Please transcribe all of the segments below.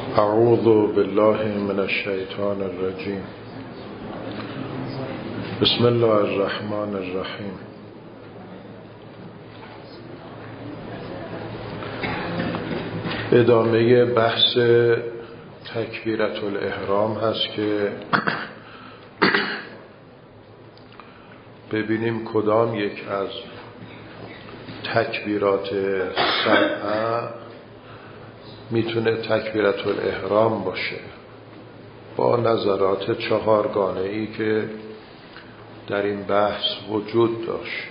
اعوذ بالله من الشیطان الرجیم. بسم الله الرحمن الرحیم. ادامه بحث تکبیرة الاحرام هست که ببینیم کدام یک از تکبیرات سبعه میتونه تکبیرة الاحرام باشه با نظرات چهارگانه ای که در این بحث وجود داشت.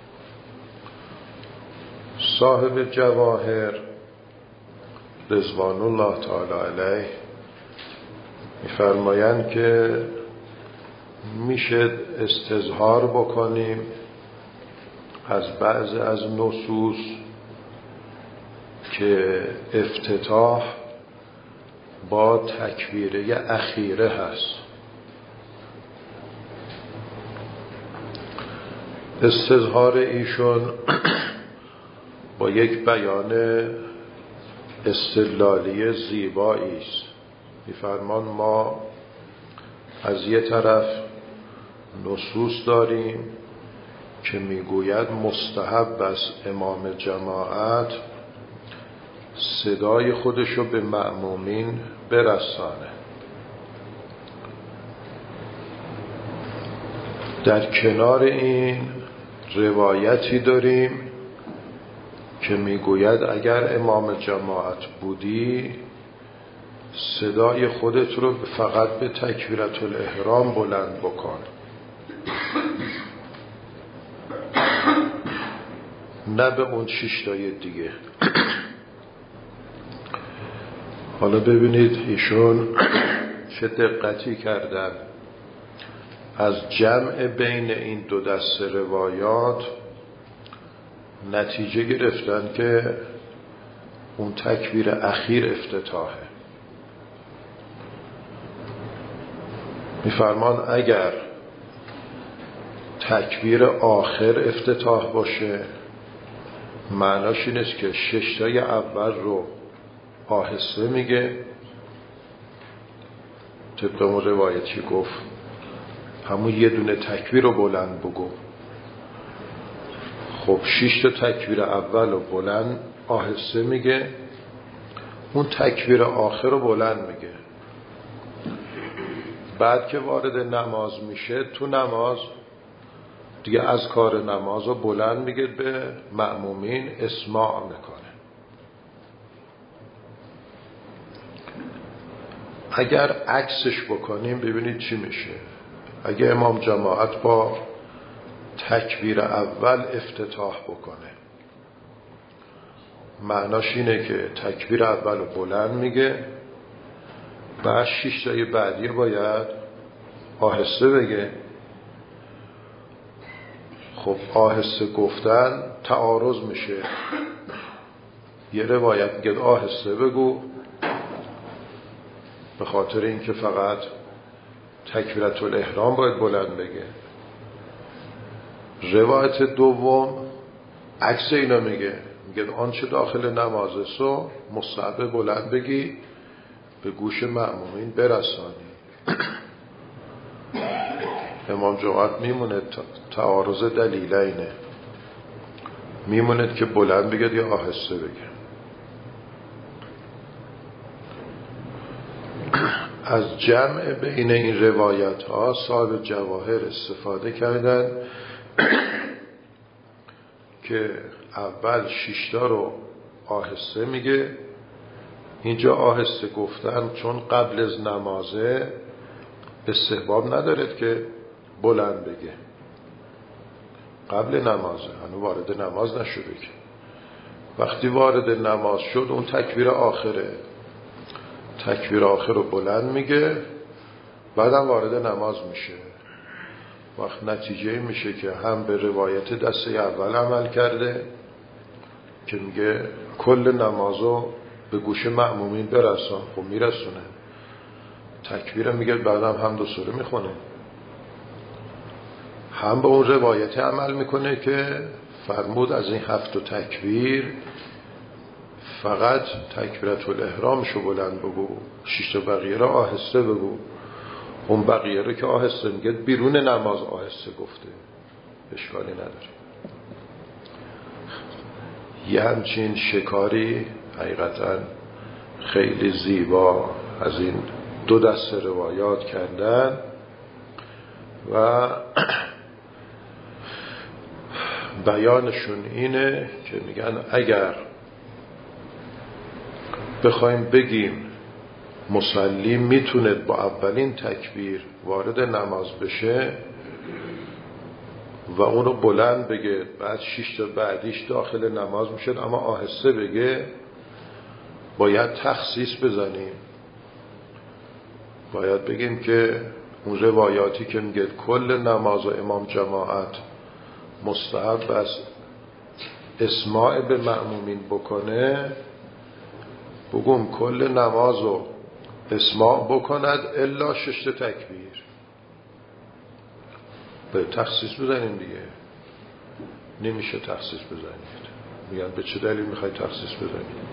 صاحب جواهر رضوان الله تعالی علیه میفرمایند که میشه استظهار بکنیم از بعض از نصوص که افتتاح با تکبیره اخیره هست. استظهار ایشون با یک بیان استدلالی زیبایی است. می‌فرمان ما از یه طرف نصوص داریم که میگوید مستحب است امام جماعت صدای خودشو به مأمومین برسانه. در کنار این روایتی داریم که میگوید اگر امام جماعت بودی صدای خودت رو فقط به تکبیرة الاحرام بلند بکن، نه به اون 6 تای دیگه. حالا ببینید ایشون چه دقتی کردن از جمع بین این دو دسته روایات نتیجه گرفتن که اون تکبیر اخیر افتتاحه. میفرمان اگر تکبیر آخر افتتاح باشه معناش این است که 6 تای اول رو آهسته میگه، طبق اون روایتی گفت همون یه دونه تکبیر رو بلند بگو. خب 6 تا تکبیر اول رو بلند آهسته میگه، اون تکبیر آخر رو بلند میگه. بعد که وارد نماز میشه تو نماز دیگه از کار نماز رو بلند میگه، به مأمومین اسماع میکنه. اگر عکسش بکنیم ببینید چی میشه. اگه امام جماعت با تکبیر اول افتتاح بکنه معناش اینه که تکبیر اول رو بلند میگه، بعد 6 تای بعدی باید آهسته بگه. خب آهسته گفتن تعارض میشه. یه روایت میگه آهسته بگو به خاطر اینکه فقط تکبیرة الاحرام باید بلند بگه. روایت دوم عکس اینا میگه آنچه داخل نماز سو مستحب بلند بگی به گوش مأمومین برسانی. امام جماعت میمونه تعارض دلیلینه، میمونه که بلند بگه یا آهسته بگه. از جمع بین این روایت ها صاحب جواهر استفاده کردن که اول 6 تا رو آهسته میگه. اینجا آهسته گفتن چون قبل از نمازه استحباب ندارد که بلند بگه، قبل نمازه، هنوز وارد نماز نشده که. وقتی وارد نماز شد اون تکبیر آخره، تکبیر آخر رو بلند میگه، بعدم وارد نماز میشه. وقت نتیجه میشه که هم به روایت دسته اول عمل کرده که میگه کل نمازو به گوش مأمومین برسان. خب میرسونه، تکبیر میگه، بعدم حمد و سوره میخونه. هم به اون روایت عمل میکنه که فرمود از این 7 تکبیر فقط تکبیرت الاحرامشو بلند بگو، 6 تا بقیه رو آهسته بگو. اون بقیه رو که آهسته میگه بیرون نماز آهسته گفته، اشکالی نداره. یه همچین شکاری حقیقتا خیلی زیبا از این 2 دسته روایات کردن و بیانشون اینه که میگن اگر بخوایم بگیم مصلی میتونه با اولین تکبیر وارد نماز بشه و اون رو بلند بگه، بعد 6 تا بعدیش داخل نماز میشد اما آهسته بگه، باید تخصیص بزنیم. باید بگیم که اون روایاتی که میگه کل نماز و امام جماعت مستحب است اسماع به مأمومین بکنه، بگم کل نماز رو اسماع بکند الا 6 تا تکبیر. به تخصیص بزنیم دیگه. نمیشه تخصیص بزنید. میگن به چه دلیل میخوای تخصیص بزنید؟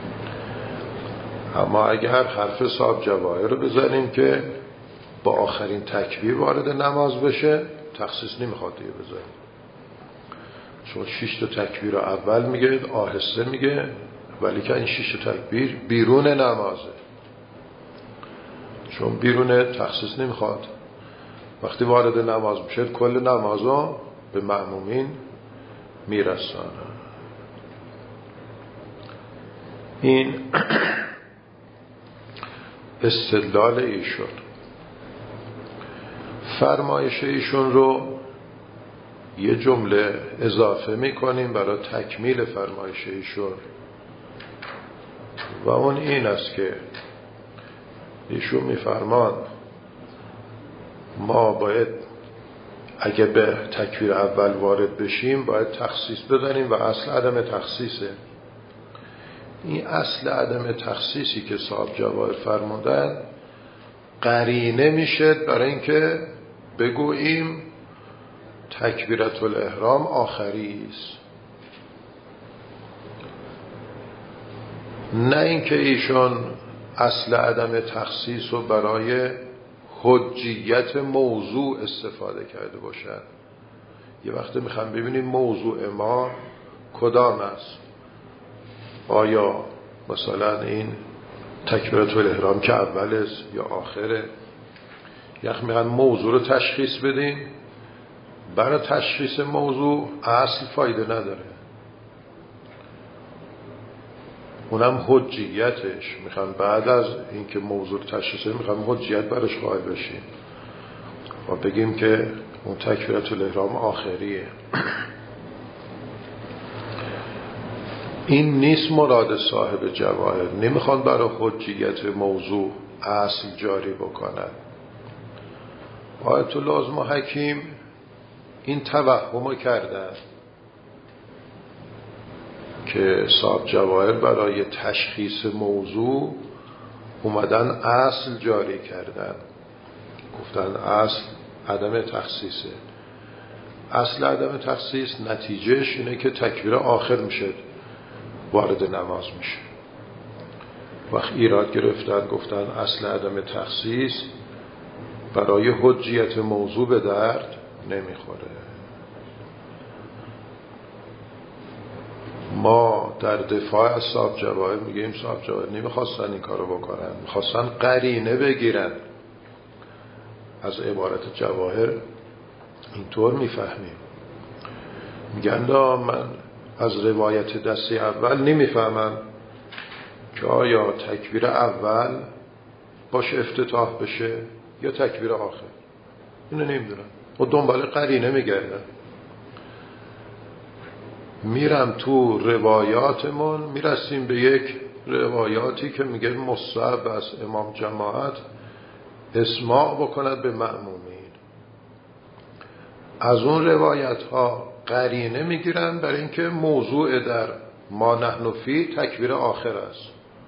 اما اگر حرف صاحب جواهر رو بزنیم که با آخرین تکبیر وارد نماز بشه، تخصیص نمیخواد دیگه بزنیم، چون 6 تا تکبیر رو اول میگه آهسته میگه، ولی که این 6 تا تکبیر بیرون نمازه، چون بیرون تخصیص نمیخواد. وقتی وارد نماز میشه کل نمازو به مأمومین میرسانه. این استدلال ایشون. فرمایش ایشون رو یه جمله اضافه میکنیم برای تکمیل فرمایش ایشون و اون این است که ایشون میفرمان ما باید اگه به تکبیر اول وارد بشیم باید تخصیص بزنیم و اصل عدم تخصیصه. این اصل عدم تخصیصی که صاحب جواهر فرمودن قرینه میشه برای اینکه بگوییم تکبیرت الاحرام آخری است، نه اینکه ایشون اصل عدم تخصیص رو برای حجیت موضوع استفاده کرده باشد. یه وقت میخوام ببینیم موضوع ما کدام است، آیا مثلا این تکبیرت الاحرام که اول است یا آخره. یک میخوام موضوع رو تشخیص بدیم، برای تشخیص موضوع اصل فایده نداره، اونم حجیتش. میخوام بعد از اینکه موضوع تشخیص بدیم میخوام حجیت برش قائل بشیم و بگیم که اون تکبیرت الاحرام آخریه. این نیست مراد صاحب جواهر. نمیخوان برای حجیت موضوع اصل جاری بکنن. آیت الله عظمی حکیم این توهم کردن که صاحب جواهر برای تشخیص موضوع اومدن اصل جاری کردن، گفتن اصل عدم تخصیصه. اصل عدم تخصیص نتیجهش اینه که تکبیر آخر میشه وارد نماز میشه. وقت ایراد گرفتن گفتن اصل عدم تخصیص برای حجیت موضوع به درد نمیخوره. ما در دفاع از صاحب جواهر میگیم صاحب جواهر نمیخواستن این کارو بکنن، میخواستن قرینه بگیرن. از عبارت جواهر اینطور میفهمیم، میگن من از روایت دسته اول نمیفهمم که آیا تکبیر اول باش افتتاح بشه یا تکبیر آخر. اینو نمیدونم و دنبال قرینه میگردن. میرم تو روایاتمون میرسیم به یک روایاتی که میگه مستحب از امام جماعت اسماع بکند به مأمومین. از اون روایت ها قرینه میگیرن برای اینکه موضوع در ما نحن فی تکبیر آخر است.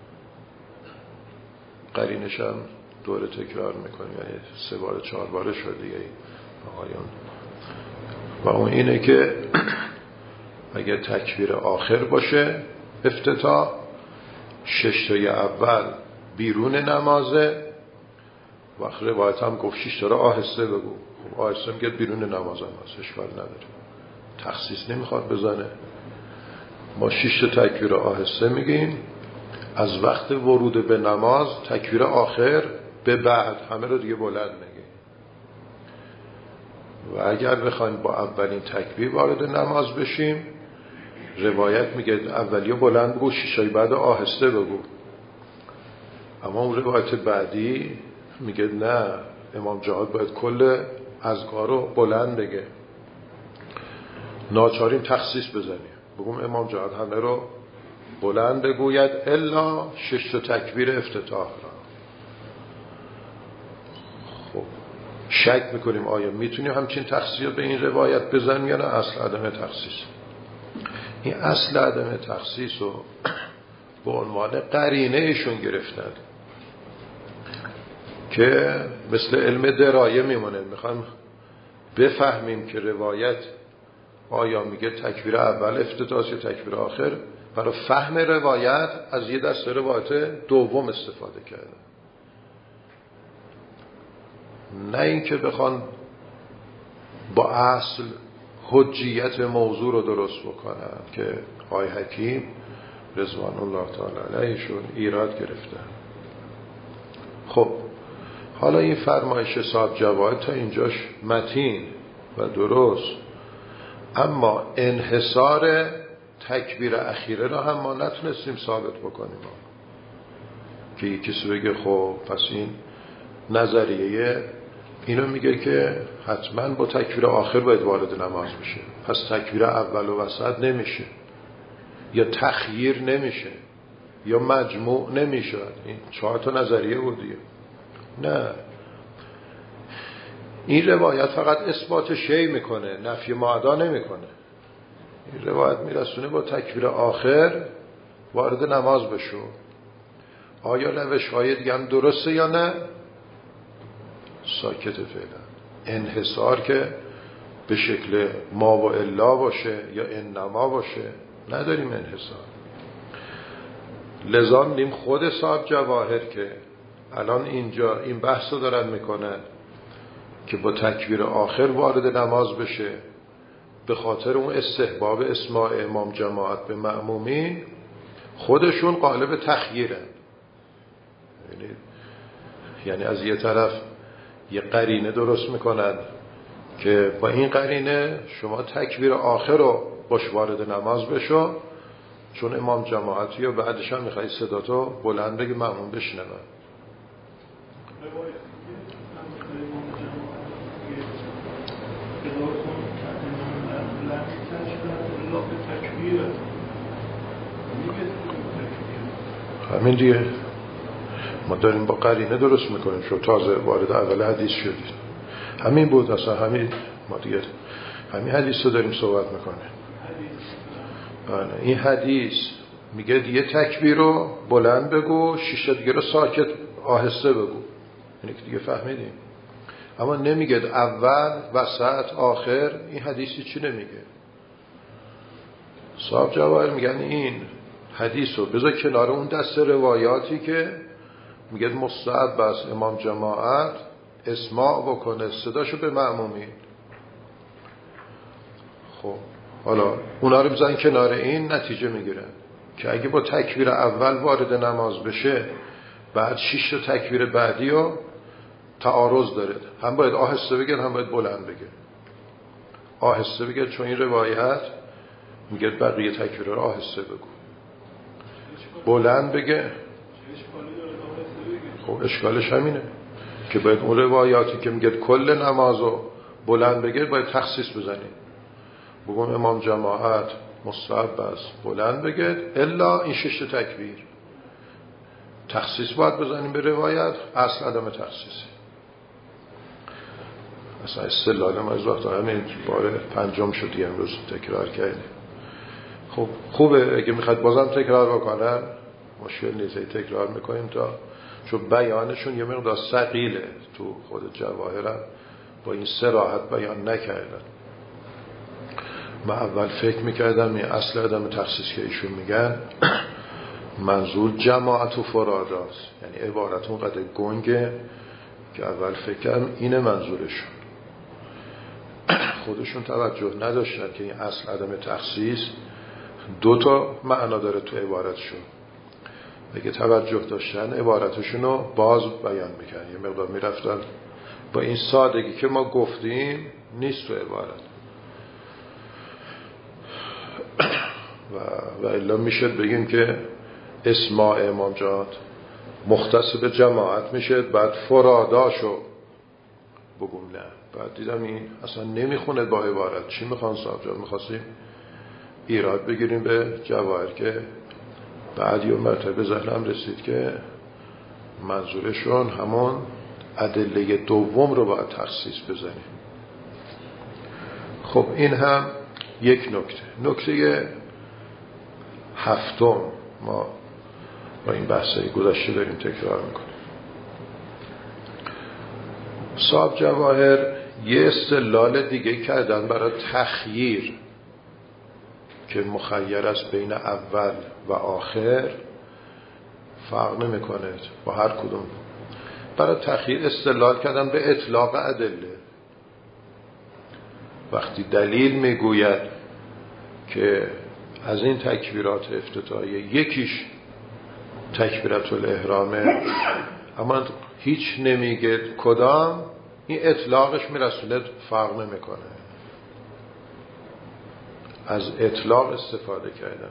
قرینش هم دوره تکرار میکنیم، یعنی 3 بار 4 بار شد دیگه آقایون. و اون اینه که اگه تکبیر آخر باشه افتتاح، 6 تای اول بیرون نمازه، وقت روایت هم گفت 6 تا رو آهسته بگو. خب آهسته میگه بیرون نماز هم هست، اشکال نداره، تخصیص نمیخواد بزنه. ما 6 تا تکبیر آهسته میگیم، از وقت ورود به نماز تکبیر آخر به بعد همه رو دیگه بلند میگیم. و اگر بخوایم با اولین تکبیر وارد نماز بشیم، روایت میگه اولیو بلند بگو، 6 تای بعد آهسته بگو. اما اون روایت بعدی میگه نه، امام جواد باید کل اذکار رو بلند بگه. ناچاریم تخصیص بزنیم، بگم امام جواد همه رو بلند بگوید الا 6 تا تکبیر افتتاح را. خب شک میکنیم آیا میتونیم همچین تخصیص به این روایت بزنیم یا نه اصل عدم تخصیص. این اصل عدم تخصیص رو به عنوان قرینه ایشون گرفتن که مثل علم درایه میمونه. میخوایم بفهمیم که روایت آیا میگه تکبیر اول افتتاح یا تکبیر آخر. برای فهم روایت از یه دسته روایت دوم استفاده کرده، نه اینکه بخوان با اصل حجیت موضوع رو درست بکنن که آقای حکیم رضوان الله تعالی علیهشون ایراد گرفتن. خب حالا این فرمایش صاحب جواهر تا اینجاش متین و درست، اما انحصار تکبیر اخیره را هم ما نتونستیم ثابت بکنیم که یک کسی بگه خب پس این نظریه اینو میگه که حتما با تکبیر آخر باید وارد نماز بشه، پس تکبیر اول و وسط نمیشه، یا تخییر نمیشه، یا مجموع نمیشه. این 4 تا نظریه بود دیگه. نه، این روایت فقط اثبات شیء میکنه، نفی معدا نمیکنه. این روایت میرسونه با تکبیر آخر وارد نماز بشو. آیا روش های دیگه هم درسته یا نه؟ ساکت فعلا. انحصار که به شکل ما و الا باشه یا انما باشه نداریم انحصار. لذا می‌بینیم خود صاحب جواهر که الان اینجا این بحث رو دارن میکنن که با تکبیر آخر وارد نماز بشه به خاطر اون استحباب اسماع امام جماعت به مأمومین، خودشون قالب تخییرن. یعنی از یه طرف یه قرینه درست میکنن که با این قرینه شما تکبیر آخر رو باش وارد نماز بشو، چون امام جماعتی و بعدش هم میخوایی صداتو بلند بگی مأموم بشنون. همین دیگه ما داریم با قرینه درست میکنیم، شو تازه وارد اول حدیث شدید. همین بود اصلا، همین ما دیگه همین حدیث رو داریم صحبت میکنیم. این حدیث میگه دیگه تکبیر رو بلند بگو، 6 دیگه رو ساکت آهسته بگو. اینه که دیگه فهمیدیم. اما نمیگه اول وسط آخر. این حدیثی چی نمیگه؟ صاحب جواهر میگن این حدیث رو بذار کنار اون دست روایاتی که میگه مستحب است امام جماعت اسماع بکنه صداشو به مأمومین. خب حالا اونا رو بزن کنار این، نتیجه میگیرن که اگه با تکبیر اول وارد نماز بشه بعد 6 تا تکبیر بعدی رو تعارض داره، هم باید آهسته بگه هم باید بلند بگه. آهسته بگه چون این روایت میگه بقیه تکبیر رو آهسته بگو، بلند بگه. خب اشکالش همینه که باید اون روایاتی که میگه کل نمازو بلند بگه باید تخصیص بزنیم، بگم امام جماعت مستحب است بلند بگه الا این 6 تکبیر. تخصیص باید بزنیم به روایت، اصل عدم تخصیصه. اصلا استدلال ما از وقت همین بار 5 شدی امروز تکرار کردیم. خب خوبه اگه میخواد بازم تکرار بکنن مشکل نیست، تکرار میکنیم تا چون بیانشون یه مقدار ثقیله تو خود جواهرم با این صراحت بیان نکردن. من اول فکر میکردم این اصل عدم تخصیص که ایشون میگن منظور جماعت و فراداست، یعنی عبارت اونقدر گنگه که اول فکرم اینه منظورشون. خودشون توجه نداشتن که این اصل عدم تخصیص 2 معنا داره تو عبارتشون. اگه توجه داشتن عبارتشون رو باز بیان میکنن، یه مقدار میرفتن با این سادگی که ما گفتیم نیست تو عبارت. و الا میشد بگیم که اسماء امام جاد مختص به جماعت میشه، بعد فراداشو بگم نه. بعد دیدم این اصلا نمیخونه با عبارت. چی میخوان صاحب جان؟ میخواستیم ایراد بگیریم به جواهر که بعد یه مرتبه ذهنم رسید که منظورشون همون ادله دوم رو باید تخصیص بزنیم. خب این هم یک نکته. نکته 7 ما با این بحثای گذشته داریم تکرار میکنیم. صاحب جواهر یه استدلال دیگه کردن برای تخییر که مخیر است بین اول و آخر، فرق نمیکنه با هر کدوم. برای تخییر استدلال کردن به اطلاق ادله. وقتی دلیل میگوید که از این تکبیرات افتتاحیه یکیش تکبیرت الاحرامه اما هیچ نمیگه کدام، این اطلاقش میرسونه فرق نمیکنه. از اطلاق استفاده کردن.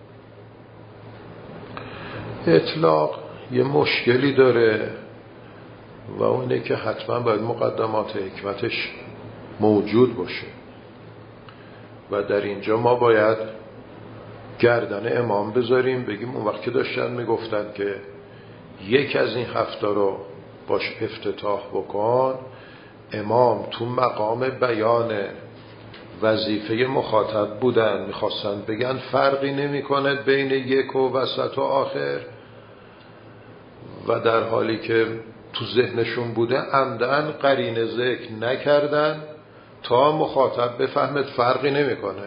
اطلاق یه مشکلی داره و اونه که حتما باید مقدمات حکمتش موجود باشه و در اینجا ما باید گردن امام بذاریم بگیم اون وقت که داشتن میگفتن که یک از این 7 رو باش افتتاح بکن، امام تو مقام بیان وظیفه مخاطب بودن، میخواستن بگن فرقی نمی کنه بین یک و وسط و آخر، و در حالی که تو ذهنشون بوده عمدن قرینه ذکر نکردن تا مخاطب بفهمد فرقی نمی کنه.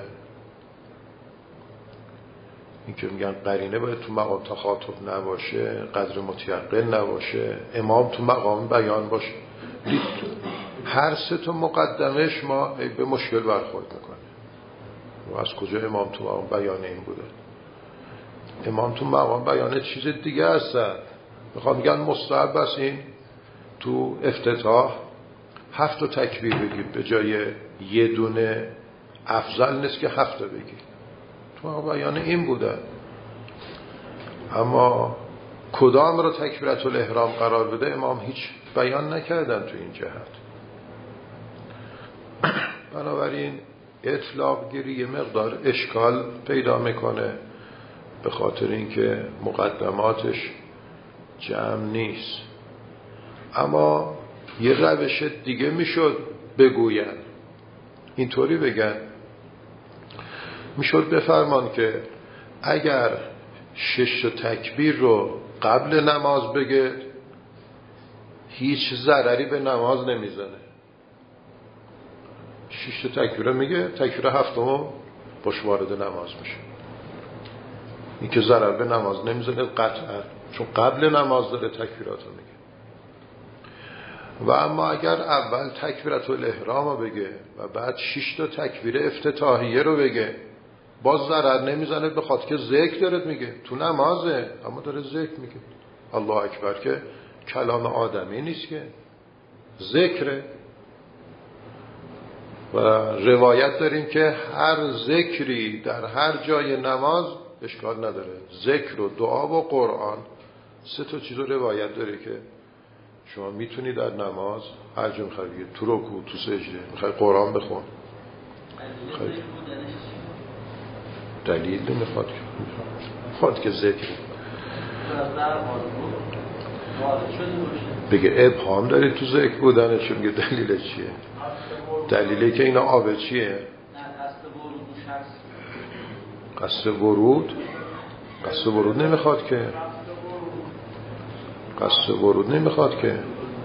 این که میگن قرینه باید تو مقام تخاطب نباشه، قدر متیقن نباشه، امام تو مقام بیان باشه. هر 3 مقدمش ما به مشکل برخورد میکنه. و از کجا امام تو مقام بیان این بوده؟ امام تو مقام بیان چیز دیگه هستن. میخوام میگن مستحب است این تو افتتاح 7 تکبیر بگید به جای یه دونه، افضل نیست که 7 بگید. تو مقام بیان این بوده. اما کدام رو تکبیرت الاحرام قرار بده امام هیچ بیان نکردن تو این جهت. بنابراین اطلاق گیری یه مقدار اشکال پیدا میکنه به خاطر اینکه مقدماتش جمع نیست. اما یه روش دیگه میشد بگوین، اینطوری بگن، میشد بفرمان که اگر 6 تکبیر رو قبل نماز بگه هیچ ضرری به نماز نمیزنه. 6 تکبیر میگه، تکبیر 7 باش وارد نماز میشه. این که ضرر به نماز نمیزنه قطعا، چون قبل نماز داره تکبیراتو میگه. و اما اگر اول تکبیرت الاحرام رو بگه و بعد 6 تکبیر افتتاحیه رو بگه، باز ضرر نمیزنه به خاطر که ذکر داره میگه، تو نمازه اما داره ذکر میگه. الله اکبر که کلام آدمی نیست که ذکره. و روایت داریم که هر ذکری در هر جای نماز اشکال نداره. ذکر و دعا و قرآن 3 چیز رو روایت داره که شما میتونی در نماز هر جا میخوای بگید، تو رکوع، تو سجده، میخوای قرآن بخون، دلیل میخواد که ذکر بگه ابهام داری تو ذکر بودنش، میگه دلیل چیه؟ دلیلی که اینا آب چیه؟ قصد ورود نمیخواد که، قصد ورود نمیخواد که.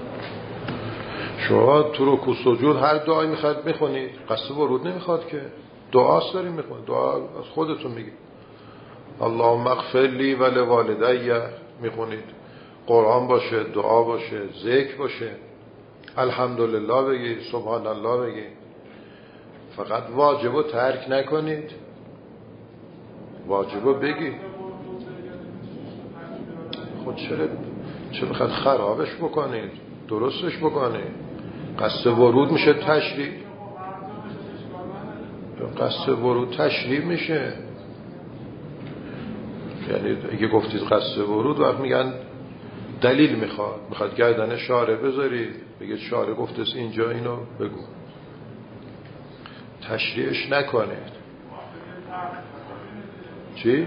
شما تو رکوع سجود هر دعایی میخواد میخونید، قصد ورود نمیخواد که، دعاست داریم میخونید، دعا از خودتون میگید. اللهم اغفر لی و لوالدی میخونید، قرآن باشه، دعا باشه، ذکر باشه، الحمدلله بگید، سبحان الله بگید. فقط واجبو ترک نکنید، واجبو بگید. خود چرا بخواد خرابش بکنید؟ درستش بکنید. قصد ورود میشه تشریع، قصد ورود تشریع میشه. یعنی اگه گفتید قصد ورود، وقت میگن دلیل میخواد گردن شارع بذارید، بگید شارع گفته اینجا اینو بگو، تشریعش نکنید. چی؟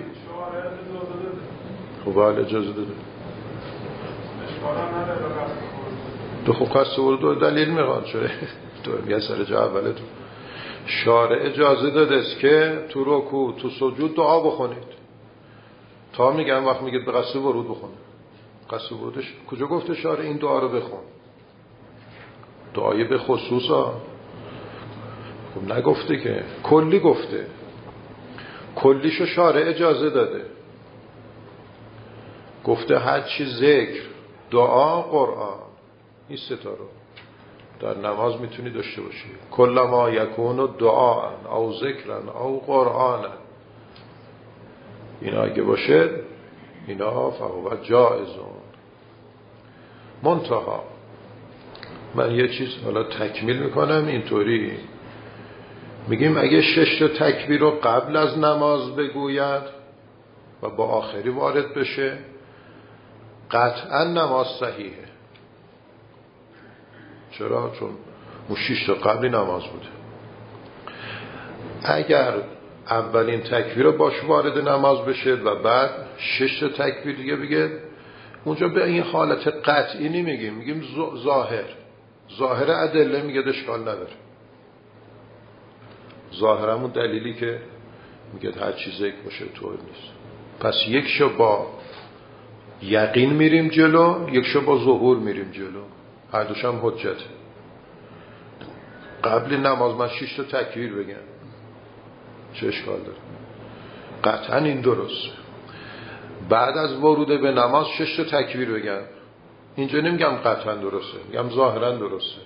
خب بله اجازه داده. تو خب قصد ورود دلیل میخواد، چرا تو میگه سر جا اولتون شارع اجازه داده است که تو رکوع تو سجود دعا بخونید. تا میگم وقت میگید به قصد ورود بخونید، قصد ورودش کجا گفته شارع این دعا رو بخون؟ دعای به خصوصا خب نگفته که، کلی گفته، کلیشو شارع اجازه داده. گفته هر چی ذکر، دعا، قرآن، این ستا رو در نماز میتونی داشته باشی. کل ما یکون دعا او ذکرن او قرآن، اینا اگه باشه اینا فهو جائزون. منتها من یه چیز حالا تکمیل میکنم اینطوری، میگیم اگه 6 تکبیر رو قبل از نماز بگوید و با آخری وارد بشه، قطعا نماز صحیحه. چرا؟ چون اون 6 تا قبلی نماز بوده. اگر اولین تکبیر رو باش وارد نماز بشه و بعد 6 تا تکبیر دیگه بگه، اونجا به این حالت قطعی نمیگیم، میگیم ظاهر ادله میگه اشکال نداره. ظاهرمون دلیلی که میگه هر چیز یک باشه طور نیست. پس یک شو با یقین میریم جلو، یک شو با ظهور میریم جلو، هر دوش هم حجته. قبل نماز من 6 تا تکبیر بگم، چه اشکال داره؟ قطعا این درست. بعد از ورود به نماز 6 تا تکبیر بگم، اینجا نمیگم قطعا درسته، میگم ظاهرا درسته.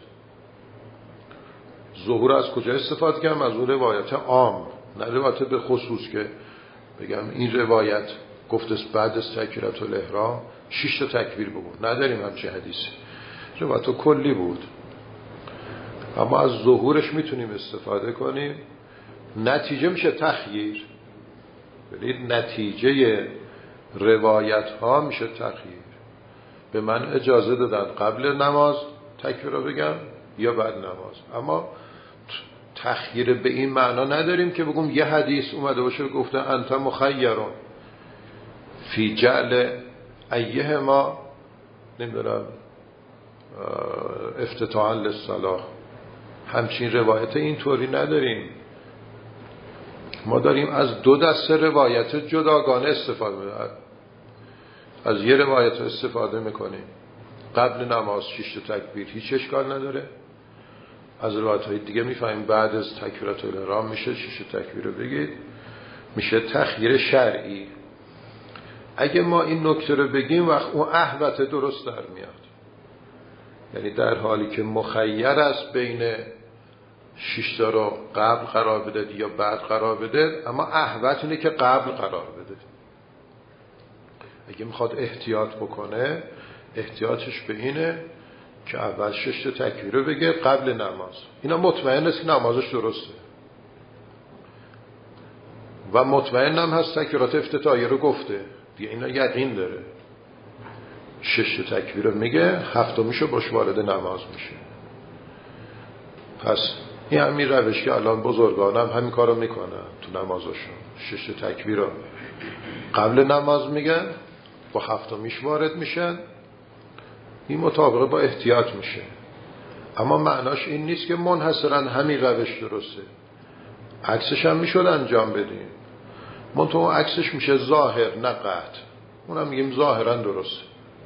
ظهور از کجا استفاده کنم؟ از اون روایت عام، نه روایت به خصوص که بگم این روایت گفته بعد از تکبیرت الاحرام 6 تا تکبیر بگو. نداریم همچین حدیثی، روایت کلی بود. اما از ظهورش میتونیم استفاده کنیم. نتیجه میشه تخییر، ببینید نتیجه روایت ها میشه تخییر. به من اجازه دادن قبل نماز تکبیر رو بگم یا بعد نماز، اما تخییر به این معنا نداریم که بگم یه حدیث اومده باشه گفته انت مخیرون فی جعل ایه ما نمیدونم افتتاحا للصلاة. همچین روایت اینطوری نداریم. ما داریم از 2 دسته روایت جداگانه استفاده می‌کنیم. از یه روایت استفاده میکنیم قبل نماز 6 تا تکبیر هیچ اشکال نداره. از روایت‌های دیگه میفهمیم بعد از تکبیرات الاحرام میشه 6 تا تکبیر رو بگید، میشه تخییر شرعی. اگه ما این نکته رو بگیم وقت اون احوط درست در میاد، یعنی در حالی که مخیر است بین 6 تا رو قبل قرار بده یا بعد قرار بده، اما احوط اینه که قبل قرار بده. اگه میخواد احتیاط بکنه، احتیاطش به اینه که اول 6 تا تکبیر رو بگه قبل نماز. اینا مطمئن است که نمازش درسته و مطمئن هم هست تکبیرات افتتاحیه رو گفته دیگه، اینا یقین داره. 6 تا تکبیر رو میگه، هفتمیشو باش وارد نماز میشه. پس این همین روش که الان بزرگانم همین کار رو میکنن تو نمازشون. 6 تا تکبیر رو قبل نماز میگن، با هفتمیش وارد میشن. این مطابقه با احتیاط میشه، اما معناش این نیست که منحصرا همین روش درسته. عکسش هم میشد انجام بدیم، منطقه اون عکسش میشه ظاهر نه قطع. اونم میگیم ظاهرا درسته.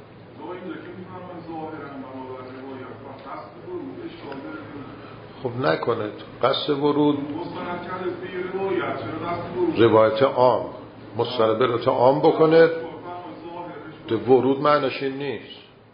خب نکنه قصد ورود روایت عام، مستند به علت عام بکنه. ورود معناش این نیست.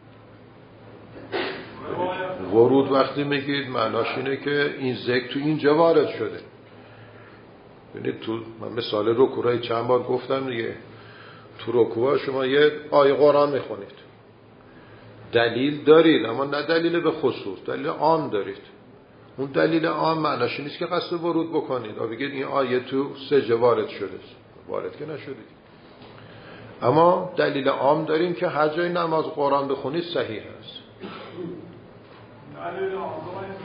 ورود وقتی میگید معناش اینه که این ذکر تو اینجا وارد شده. ببینید تو من مثال رکوعای چند بار گفتم دیگه، تو رکوع شما یه آیه قرآن میخونید، دلیل دارید اما نه دلیل به خصوص، دلیل عام دارید. اون دلیل عام معناش نیست که قصد ورود بکنید و بگید این آیه تو سجده وارد شده. وارد که نشدید. اما دلیل عام داریم که هر جای نماز قرآن بخونید صحیح است. دلیل عام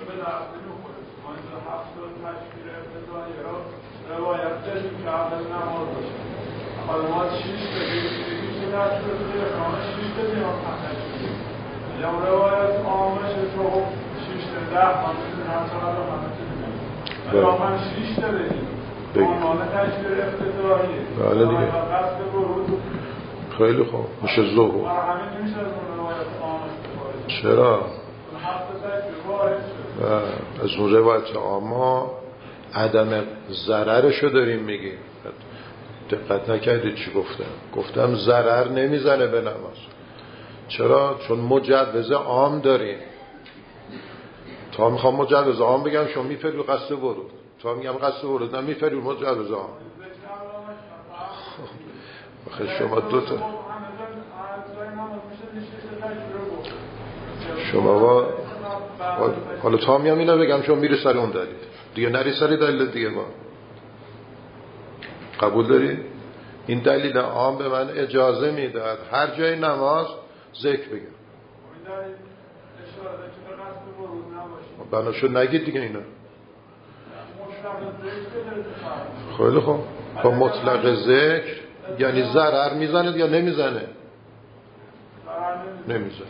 روایت داریم که اول نماز باشه. حالا ما 6 بگیم که در شروع دیگه کامل 6 بدیم و پنج بدیم. یا روایت عامش تو 6 تا 10 همه هر چقدر رو همه بدیم. یا من 6 تا بدیم. عنوان تشکیل افتضاحیه. بله دیگه. قصد ورود. خیلی خوب. میشه ظهر. همین نمیشه از اون روایت عام استفاده. چرا؟ هفت تشکیل وارد شد. از اون روایت عامه عدم ضررشو داریم میگیم. دقت نکردید چی گفتم ضرر نمیزنه به نماز. چرا؟ چون مجوز عام داریم. تا میخوام مجوز عام بگم شما میفهمید قصد ورود، تا میگم قصد ورود نه میفهمید مجوز عام. آخه شما دو تا شما حالا تا میام اینو بگم شما میری سر اون دلیل دیگه، نری سر دلیل دیگه. ما قبول داری؟ این دلیل عام به من اجازه میداد هر جای نماز ذکر بگم. بناشو نگید دیگه اینا. خیلی خوب. با مطلق ذکر یعنی ضرر میزنه یا نمیزنه؟ نمیزنه.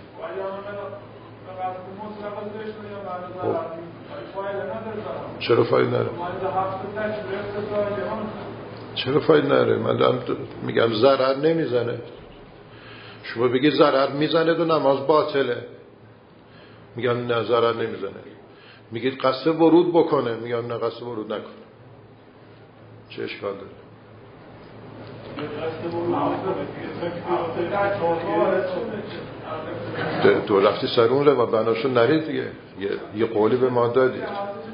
چرا فایده نداره؟ چرا فایده نداره؟ من دارم میگم ضرر نمیزنه. شما بگید ضرر میزنه و نماز باطله، میگم نه ضرر نمیزنه. میگید قصد ورود بکنه، میگم نه قصد ورود نکنه. چه اشکال داره؟ دو رفتی سر اون رو و بناشو نرید دیگه. یه قولی به ما دادید.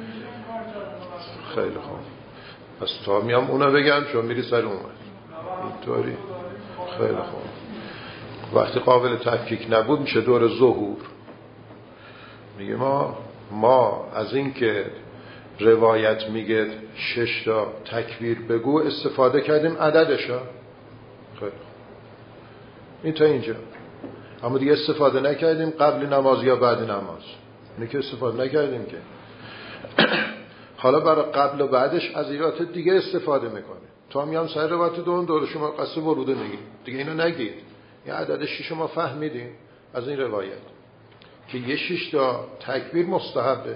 خیلی خوب. پس تا میام اونو بگم شما میری سر اون اینطوری. خیلی خوب. وقتی قابل تفکیک نبود میشه دور ظهور. میگه ما از این که روایت میگه 6 تا تکبیر بگو استفاده کردیم عددشا. خیلی خوب. این تا اینجا. اما دیگه استفاده نکردیم قبل نماز یا بعد نماز. اینه که استفاده نکردیم که. حالا برای قبل و بعدش از ایرات دیگه استفاده میکنه. تا میام سر روایت دور شما قصد وروده میگید. دیگه اینو نگید. یه عدد 6 ما فهمیدیم از این روایت که یه 6 تا تکبیر مستحبه.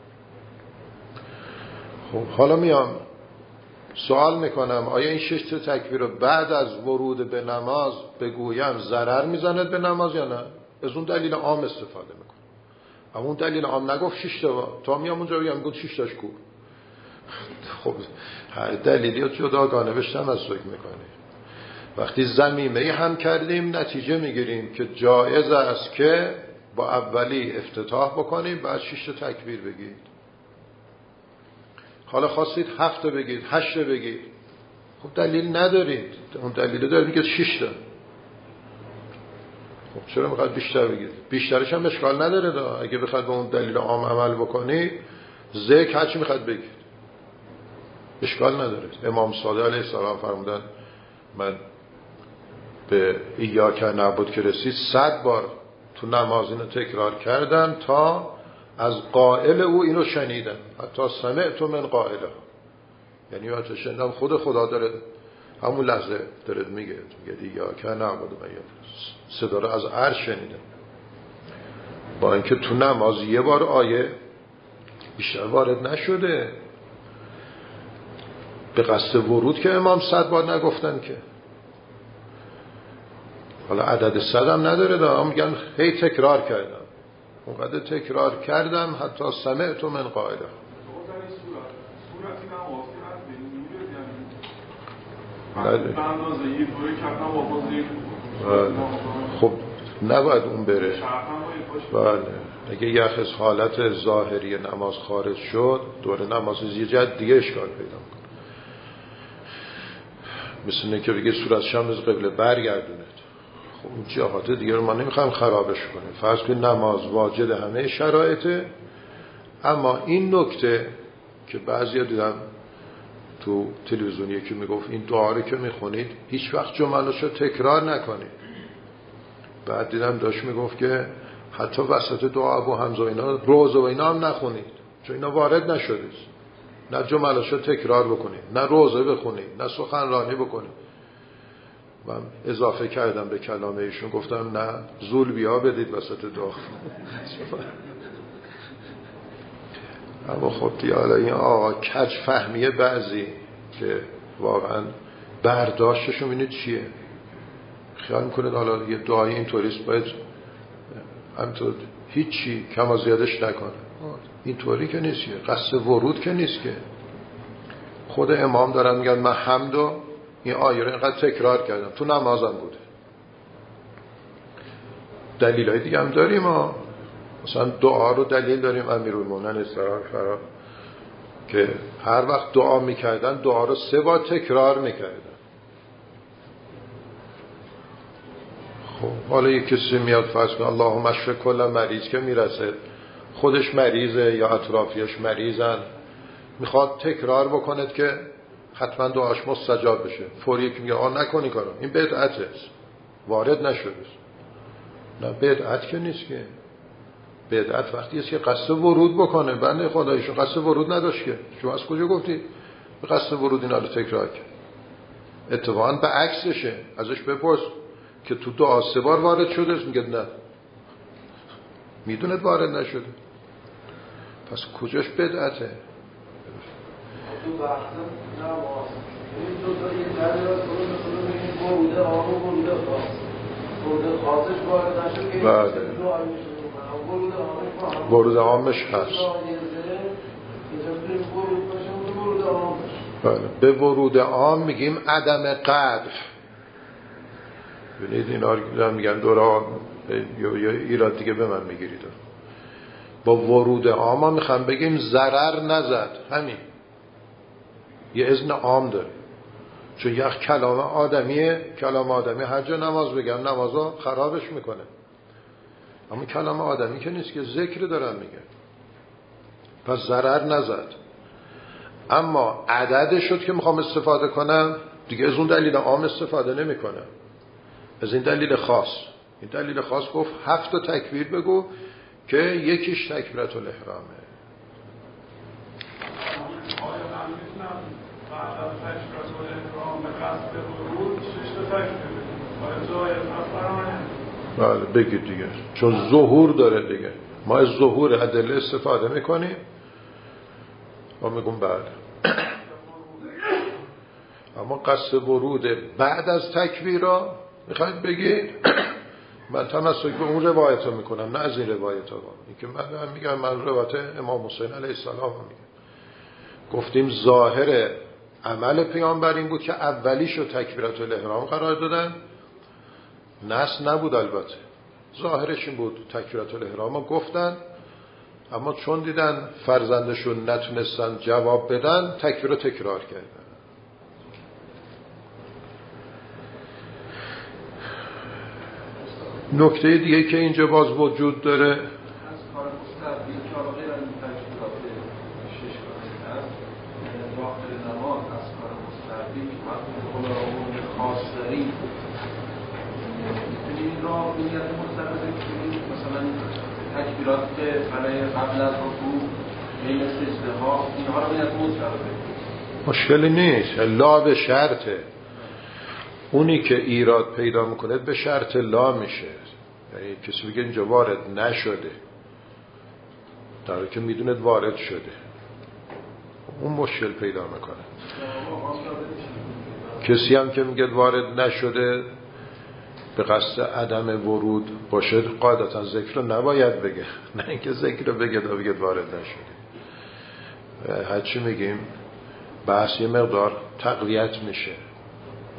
خب حالا میام سوال میکنم آیا این 6 تا تکبیر رو بعد از ورود به نماز بگویم ضرر میزند به نماز یا نه؟ از اون دلیل عام استفاده میکنم. اما اون دلیل عام نگفت 6 تا میام اونجا بگم گفت 6 تاش کو. خب هر دلیلی رو جداگانه بهش تمسک میکنه. وقتی ضمیمه هم کردیم نتیجه میگیریم که جایز است که با اولی افتتاح بکنیم بعد 6 تا تکبیر بگید. حالا خواستید 7 بگید 8 بگید، خب دلیل ندارید. اون دلیل دارید که 6 تا. خب چرا میخواد بیشتر بگید؟ بیشترش هم اشکال نداره. اگه بخواد به اون دلیل عام عمل بکنی ذکر هر چی میخواد بگید اشکال نداره. امام صادق علیه السلام فرمودن من به ایاک نعبد که رسید 100 بار تو نماز اینو تکرار کردم تا از قائل او اینو شنیدم. حتی سمعت من قائله، یعنی وقتی شنیدم خود خدا داره همون لحظه داره میگه ایاک نعبد من صدا رو از عرش شنیدم. با اینکه تو نماز یه بار آیه بیشتر وارد نشده. به قصد ورود که امام 100 بار نگفتن که. حالا عدد 100 هم نداره دارم میگن هی تکرار کردم. اونقدر تکرار کردم حتی سمعت من قائله. خب نباید اون بره. بله اگه یه از حالت ظاهری نماز خارج شد دوره نماز یه جهت دیگه اشکال پیدا کنه. مثل اینه که بگه صورت شمس قبله برگردونید. خب اون جهات دیگه رو ما نمیخوایم خرابش کنیم. فرض کنید نماز واجد همه شرایطه، اما این نکته که بعضیا دیدم تو تلویزیون یکی میگفت این دعا رو که میخونید هیچ وقت جملاشو تکرار نکنید. بعد دیدم داشت میگفت که حتی وسط دعا ابو حمزه اینا روزه و اینا هم نخونید، چون اینا وارد نشده. نه جملاشو تکرار بکنید، نه روزه بخونید، نه سخنرانی بکنید. من اضافه کردم به کلام ایشون، گفتم نه زول بیا بدید وسط دعا. اما خب دیالا این آقا کج فهمیه بعضی که واقعا برداشتشون اینه چیه، خیال میکنه حالا یه دعای این طوریست باید همینطور هیچی کم و زیادش نکنه. این طوری که نیست، قصد ورود که نیست که. خود امام دارن میگن من حمدو این آیه رو اینقدر تکرار کردم، تو نمازم بوده. دلیلای دیگه هم داریم ها، مثلا دعا رو دلیل داریم امیرالمومنین اسرار فرا که هر وقت دعا میکردن دعا رو 3 بار تکرار میکردن. خب حالا یک کسی میاد فرض کنه اللهم اشف کل مریض که میرسه خودش مریضه یا اطرافیش مریضن، میخواد تکرار بکنه که حتما دعاش مستجاب بشه، فوری که میگه نکنی کارو، این بدعته، وارد نشده. نه بدعت که نیست که. بدعت وقتی است که قصد ورود بکنه. بنده خدایشو قصد ورود نداشت که. شما از کجا گفتی به قصد ورود اینا رو تکرار کرد؟ اتفاقا به عکسشه. ازش بپرس که تو دعا 3 بار وارد شده، میگه نه، میدونه وارد نشده. پس کجاش بدعته؟ تو وقت نماز این دو تا یه جریان رو میگیم بوده آمو بوده خاص بوده خاصش وارد نشد که ورود عامش هست. بله به ورود عام میگیم عدم قدر. ببینید اینا رو میگن دوره یا ایراد دیگه به من میگیرید. با ورود عام ما میخوام بگیم ضرر نزد، همین یه اذن عام داره. چون یک کلام آدمیه، کلام آدمی هر جا نماز بگم نمازو خرابش میکنه، اما کلام آدمی که نیست که ذکر دارن میگه، پس ضرر نزد. اما عدد شد که میخوام استفاده کنم دیگه، از اون دلیل عام استفاده نمی کنم، از این دلیل خاص. این دلیل خاص گفت 7 تا تکبیر بگو که یکیش تکبیرت الاحرامه. بله بگید دیگه، چون ظهور داره دیگه، ما از ظهور ادله استفاده میکنیم و میگم بله. اما قصد ورود بعد از تکبیر را میخواید بگید، من تمسک به اون روایت رو میکنم، نه از این روایت ها. این که من میگم من روایت امام حسین علیه السلام میگم. گفتیم ظاهر عمل پیامبر این بود که اولیشو تکبیرت الاحرام قرار دادن، نص نبود البته، ظاهرش این بود تکبیرت الاحرام گفتن، اما چون دیدن فرزندشون نتونستن جواب بدن تکبیر رو تکرار کردن. نکته دیگه که اینجا باز وجود داره تکبیرات که برای قبل از رکوع بین سجده ها اینها رو باید مطلقه. مشکلی نیست، لا به شرطه. اونی که ایراد پیدا میکنه به شرط لا میشه. یعنی کسی بگه اینجا وارد نشده در حالی که میدوند وارد شده، اون مشکل پیدا میکنه. کسی هم که میگه وارد نشده به قصد عدم ورود باشه قاعدتا ذکر رو نباید بگه، نه اینکه ذکر رو بگه تا بگه وارد نشده. هرچی میگیم بحث یه مقدار تقویت میشه.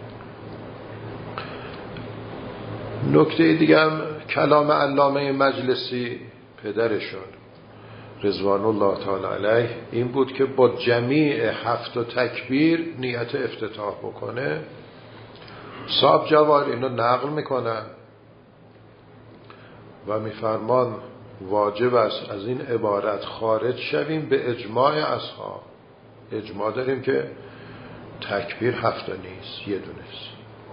نکته دیگه هم کلام علامه مجلسی پدرشون رضوان الله تعالی علیه این بود که با جمیع 7 تکبیر نیت افتتاح بکنه. صاحب جواهر اینو نقل میکنن و میفرمان واجب است از این عبارت خارج شویم به اجماع اصحاب. اجماع داریم که تکبیر 7 نیست، یه دونه است.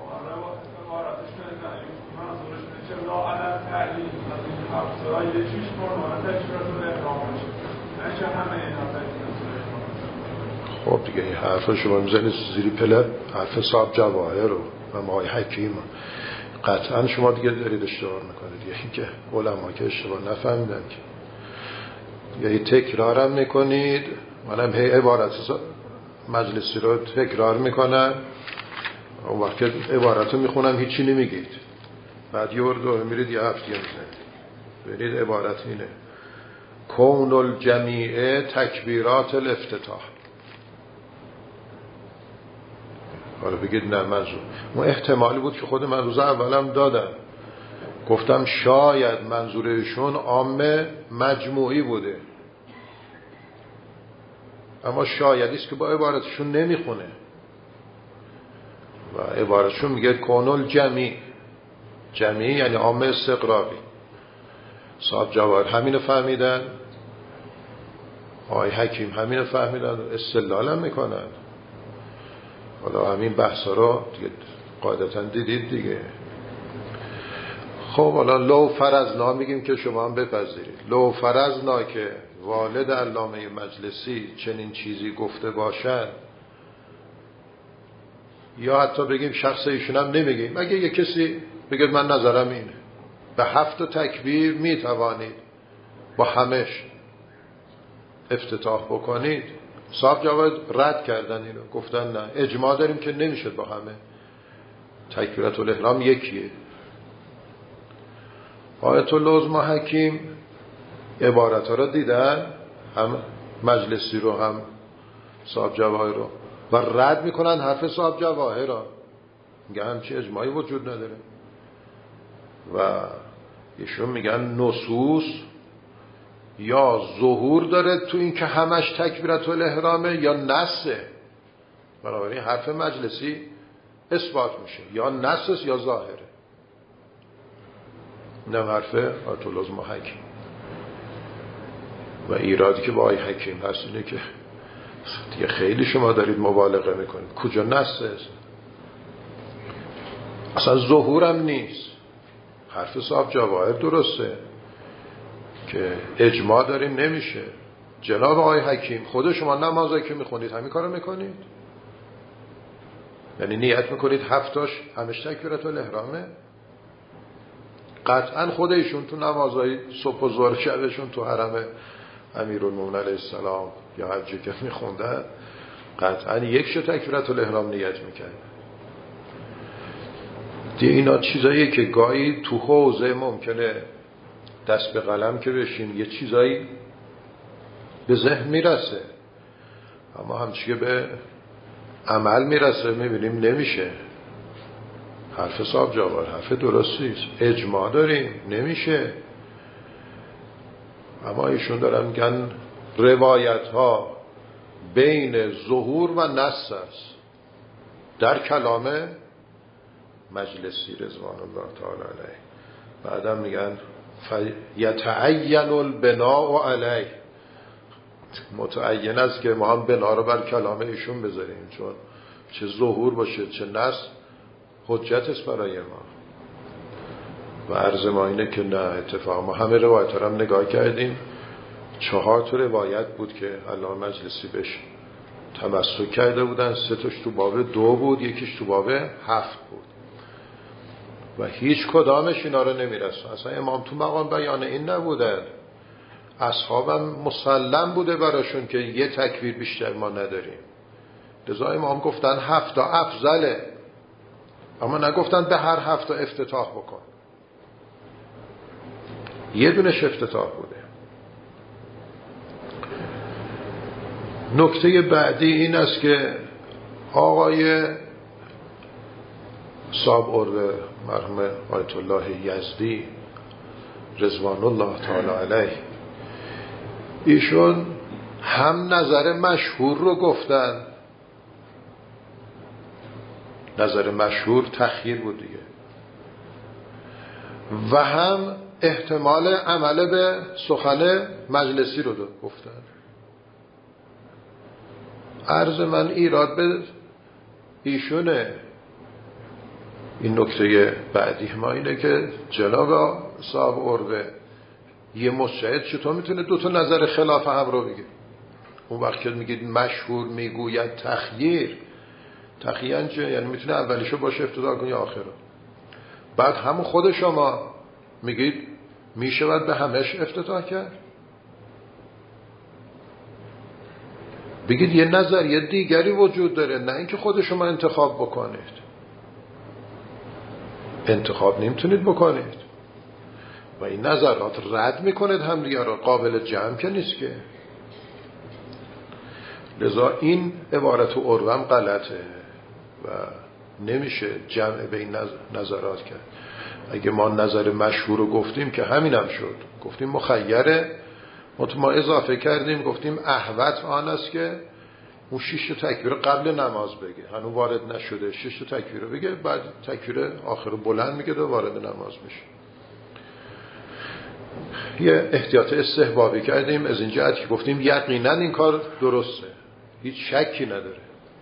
خب دیگه این حرف شما میزنید زیری پله حرف صاحب جواهر رو و مای حکیم قطعا شما دیگه دارید اشتباه میکنید، یا اینکه علما که اشتباه نفهمیدن که یا تکرارم میکنید. منم هی عبارت مجلسی رو تکرار میکنم، اون وقت که عبارت رو میخونم هیچی نمیگید، بعد یه دو میرید یه هفته میزنید. برید عبارت اینه: کون الجمیع تکبیرات الافتتاح. حالا بگید نه منظور اون احتمالی بود که خود من روز اولم دادم، گفتم شاید منظورشون عام مجموعی بوده، اما شایدیست که با عبارتشون نمیخونه و عبارتشون میگه کون الجمیع. جمیع یعنی عام استقراری. صاحب جواهر همینو فهمیدن، آقای حکیم همینو فهمیدن، استدلال هم میکنن. حالا همین بحثا رو دیگه قاعدتا دیدید دیگه. خب حالا لو فرضنا میگیم که شما هم بپذیرید، لو فرضنا که والد علامه مجلسی چنین چیزی گفته باشن، یا حتی بگیم شخص ایشون هم نمیگیم، اگه یه کسی بگید من نظرم اینه، به 7 تکبیر میتوانید با همش افتتاح بکنید. صاحب جواد رد کردن اینو، گفتن نه اجماع داریم که نمیشه با همه، تکبیرات الاحرام یکیه. آیت العظما حکیم عبارت ها رو دیدن، هم مجلسی رو هم صاحب جواهر رو، و رد میکنن حرف صاحب جواهر رو، میگن همچی اجماعی وجود نداره و ایشون میگن نصوص یا ظهور داره تو این که همش تکبیرات الاحرامه یا نصه. بنابراین حرف مجلسی اثبات میشه، یا نص یا ظاهره. اینم حرف آیت العظما حکیم. و ایرادی که با آی حکیم هست اینه که دیگه خیلی شما دارید مبالغه میکنید. کجا نصه است؟ اصلا ظهورم نیست. حرف صاحب جواهر درسته که اجماع داریم نمیشه. جناب آقای حکیم خود شما نمازایی که میخونید همین کارو میکنید؟ یعنی نیت میکنید 7 همش تکبیرات الاحرامه؟ قطعا خود ایشون تو نمازهای صبح و ظهر شبشون تو حرم امیرالمومنین علیه السلام یا حجی که میخوندن قطعا یک تکبیرات الاحرام نیت میکرد. اینا چیزاییه که گاهی تو حوزه ممکنه دست به قلم که بشین یه چیزایی به ذهن میرسه، اما همچی که به عمل میرسه میبینیم نمیشه. حرف صاحب جواهر حرف درستیست، اجماع داریم نمیشه. اما ایشون دارن میگن روایت ها بین ظهور و نص است در کلام مجلسی رضوان الله تعالی علیه. بعدم میگن یتعین البناء علیه، متعین است که ما هم بنا رو بر کلام ایشون بذاریم، چون چه ظهور باشه چه نص حجت است برای ما. و عرض ما اینه که نه، اتفاق ما همه روایت ها هم نگاه کردیم، 4 روایت بود که علامه مجلسی بهش تمسک کرده بودن، 3 تو باب 2 بود، یکیش تو باب 7 بود و هیچ کدامش اینا رو نمیرسون. اصلا امام تو مقام بیان این نبودن، اصحابم مسلم بوده براشون که یه تکبیر بیشتر ما نداریم، لذا امام گفتن 7 افضله، اما نگفتن به هر 7 افتتاح بکن، یه دونش افتتاح بوده. نکته بعدی این است که آقای صاحب ارده مرحوم آیت الله یزدی رضوان الله تعالی علیه، ایشون هم نظر مشهور رو گفتن، نظر مشهور تخییر بود دیگه، و هم احتمال عمل به سخن مجلسی رو گفتن. عرض من ایراد به ایشونه. این نکته بعدی ما اینه که جناب صاحب ارده یه مجتهد چطور میتونه دو تا نظر خلاف هم رو بگه؟ اون وقت که میگید مشهور میگوید تخییر چه؟ یعنی میتونه اولیشو باشه افتضاح کنی آخرو. بعد همون خود شما میگید میشود به همش افتتاح کرد. بگید یه نظریه دیگری وجود داره، نه اینکه خود شما انتخاب بکنید. انتخاب نمیتونید بکنید و این نظرات رد میکنید هم دیگه را، قابل جمع که نیست که. لذا این عبارت عروه هم غلطه و نمیشه جمع به این نظرات کرد. اگه ما نظر مشهور رو گفتیم که همین هم شد، گفتیم مخیره، ما اضافه کردیم گفتیم احوط آن است که اون 6 تکبیر قبل نماز بگه، هنوز وارد نشده 6 تکبیر رو بگه، بعد تکبیر آخر بلند میگه و وارد نماز میشه. یه احتیاط استحبابی کردیم از این جهت که گفتیم یقینا این کار درسته، هیچ شکی نداره.